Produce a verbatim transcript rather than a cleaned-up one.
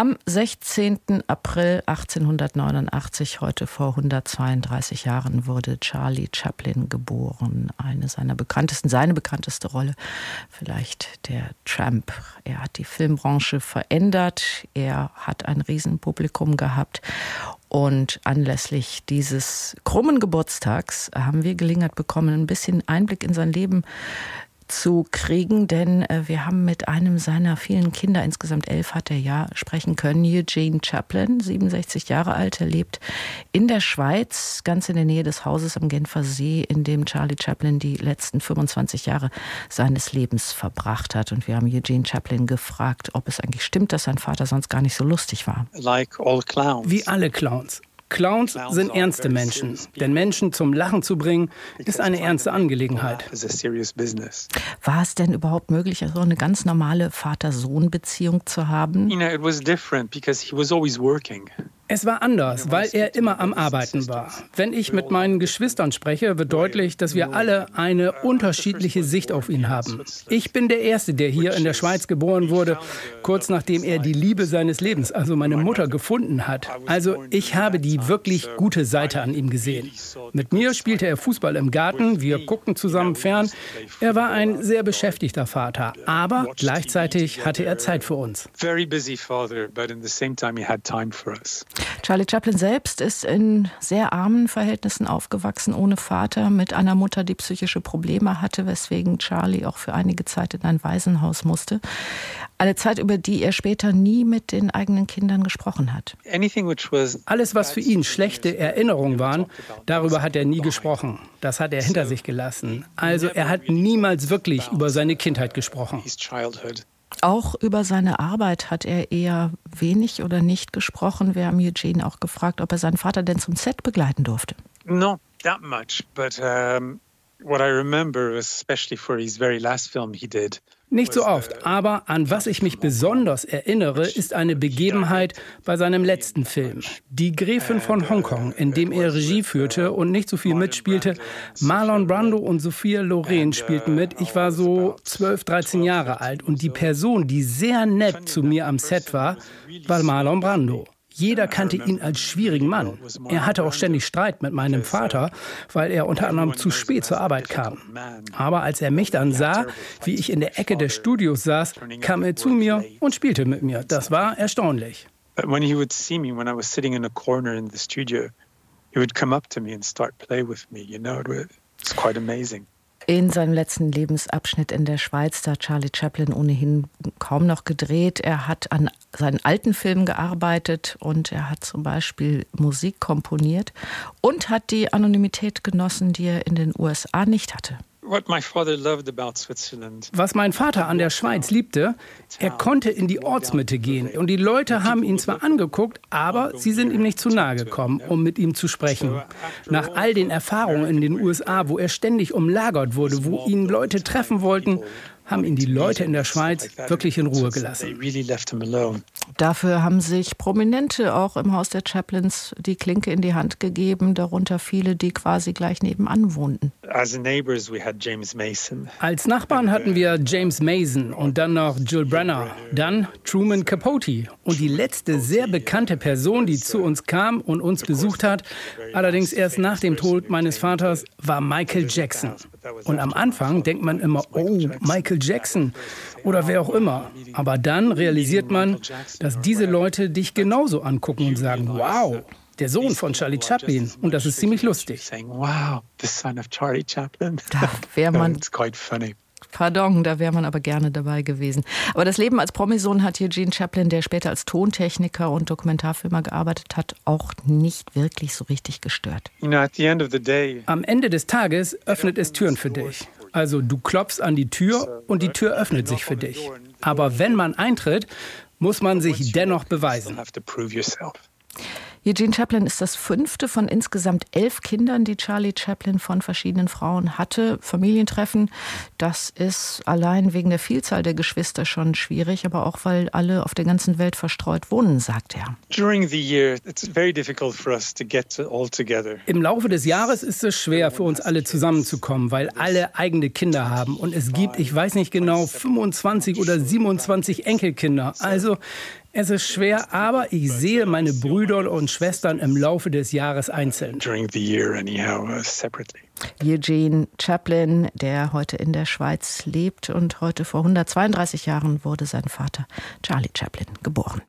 Am sechzehnten April achtzehnhundertneunundachtzig, heute vor hundertzweiunddreißig Jahren, wurde Charlie Chaplin geboren. Eine seiner bekanntesten, seine bekannteste Rolle, vielleicht der Tramp. Er hat die Filmbranche verändert, er hat ein Riesenpublikum gehabt. Und anlässlich dieses krummen Geburtstags haben wir Gelegenheit bekommen, ein bisschen Einblick in sein Leben zu kriegen, denn wir haben mit einem seiner vielen Kinder, insgesamt elf hat er ja, sprechen können. Eugene Chaplin, siebenundsechzig Jahre alt, er lebt in der Schweiz, ganz in der Nähe des Hauses am Genfer See, in dem Charlie Chaplin die letzten fünfundzwanzig Jahre seines Lebens verbracht hat. Und wir haben Eugene Chaplin gefragt, ob es eigentlich stimmt, dass sein Vater sonst gar nicht so lustig war. Like all clowns. Wie alle Clowns. Clowns sind ernste Menschen. Denn Menschen zum Lachen zu bringen, ist eine ernste Angelegenheit. War es denn überhaupt möglich, also eine ganz normale Vater-Sohn-Beziehung zu haben? You know, it was different because he was always working. Es war anders, weil er immer am Arbeiten war. Wenn ich mit meinen Geschwistern spreche, wird deutlich, dass wir alle eine unterschiedliche Sicht auf ihn haben. Ich bin der Erste, der hier in der Schweiz geboren wurde, kurz nachdem er die Liebe seines Lebens, also meine Mutter, gefunden hat. Also ich habe die wirklich gute Seite an ihm gesehen. Mit mir spielte er Fußball im Garten, wir guckten zusammen fern. Er war ein sehr beschäftigter Vater, aber gleichzeitig hatte er Zeit für uns. Very busy father, but in the same time he had time for us. Charlie Chaplin selbst ist in sehr armen Verhältnissen aufgewachsen, ohne Vater, mit einer Mutter, die psychische Probleme hatte, weswegen Charlie auch für einige Zeit in ein Waisenhaus musste. Eine Zeit, über die er später nie mit den eigenen Kindern gesprochen hat. Alles, was für ihn schlechte Erinnerungen waren, darüber hat er nie gesprochen. Das hat er hinter sich gelassen. Also er hat niemals wirklich über seine Kindheit gesprochen. Auch über seine Arbeit hat er eher wenig oder nicht gesprochen. Wir haben Eugene auch gefragt, ob er seinen Vater denn zum Set begleiten durfte. Not that much, but um, what I remember, especially for his very last film he did. Nicht so oft, aber an was ich mich besonders erinnere, ist eine Begebenheit bei seinem letzten Film. Die Gräfin von Hongkong, in dem er Regie führte und nicht so viel mitspielte. Marlon Brando und Sophia Loren spielten mit. Ich war so zwölf, dreizehn Jahre alt und die Person, die sehr nett zu mir am Set war, war Marlon Brando. Jeder kannte ihn als schwierigen Mann. Er hatte auch ständig Streit mit meinem Vater, weil er unter anderem zu spät zur Arbeit kam. Aber als er mich dann sah, wie ich in der Ecke des Studios saß, kam er zu mir und spielte mit mir. Das war erstaunlich. When he would see me when I was sitting in a corner in the studio, he would come up to me and start play with me. You know, it's quite amazing. In seinem letzten Lebensabschnitt in der Schweiz, da hat Charlie Chaplin ohnehin kaum noch gedreht. Er hat an seinen alten Filmen gearbeitet und er hat zum Beispiel Musik komponiert und hat die Anonymität genossen, die er in den U S A nicht hatte. Was mein Vater an der Schweiz liebte, er konnte in die Ortsmitte gehen. Und die Leute haben ihn zwar angeguckt, aber sie sind ihm nicht zu nahe gekommen, um mit ihm zu sprechen. Nach all den Erfahrungen in den U S A, wo er ständig umlagert wurde, wo ihn Leute treffen wollten, haben ihn die Leute in der Schweiz wirklich in Ruhe gelassen. Dafür haben sich Prominente auch im Haus der Chaplins die Klinke in die Hand gegeben, darunter viele, die quasi gleich nebenan wohnten. Als Nachbarn hatten wir James Mason und dann noch Jules Brenner, dann Truman Capote. Und die letzte sehr bekannte Person, die zu uns kam und uns besucht hat, allerdings erst nach dem Tod meines Vaters, war Michael Jackson. Und am Anfang denkt man immer, oh, Michael Jackson oder wer auch immer. Aber dann realisiert man, dass diese Leute dich genauso angucken und sagen, wow, der Sohn von Charlie Chaplin. Und das ist ziemlich lustig. Wow, the son of Charlie Chaplin. Da wäre man... It's quite funny. Pardon, da wäre man aber gerne dabei gewesen. Aber das Leben als Promisohn hat Eugene Chaplin, der später als Tontechniker und Dokumentarfilmer gearbeitet hat, auch nicht wirklich so richtig gestört. Am Ende des Tages öffnet es Türen für dich. Also du klopfst an die Tür und die Tür öffnet sich für dich. Aber wenn man eintritt, muss man sich dennoch beweisen. Eugene Chaplin ist das fünfte von insgesamt elf Kindern, die Charlie Chaplin von verschiedenen Frauen hatte. Familientreffen, das ist allein wegen der Vielzahl der Geschwister schon schwierig, aber auch, weil alle auf der ganzen Welt verstreut wohnen, sagt er. Im Laufe des Jahres ist es schwer für uns alle zusammenzukommen, weil alle eigene Kinder haben. Und es gibt, ich weiß nicht genau, fünfundzwanzig oder siebenundzwanzig Enkelkinder. Also Es ist schwer, aber ich sehe meine Brüder und Schwestern im Laufe des Jahres einzeln. Eugene Chaplin, der heute in der Schweiz lebt, und heute vor hundertzweiunddreißig Jahren wurde sein Vater Charlie Chaplin geboren.